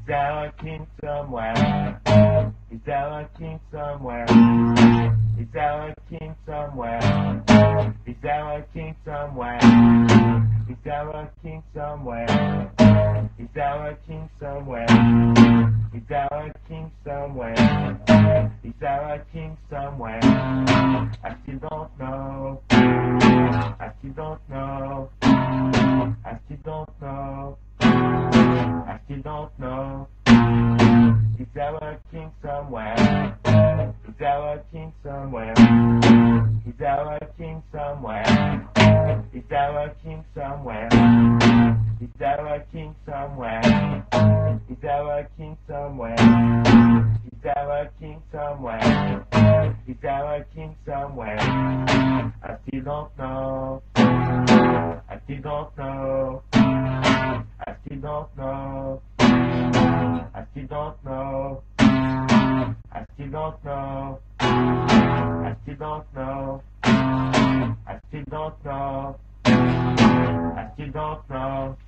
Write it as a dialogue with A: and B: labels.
A: there a king somewhere? Is there a king somewhere? Is there a king somewhere? Is there a king somewhere? Is there a king somewhere? Is there a king somewhere? Is there a king somewhere? Is there a king somewhere? I still don't know. I still don't know. I still don't know. I still don't know. Is there a king somewhere? Is there a king somewhere? Is there a king somewhere? Is there a king somewhere? Is there a king somewhere? Is there a king somewhere? Is there a king somewhere? Is there a king somewhere? I still don't know. I still don't know. I still don't know. I still don't know. I still don't know. I still don't know. I still don't know. I still don't know.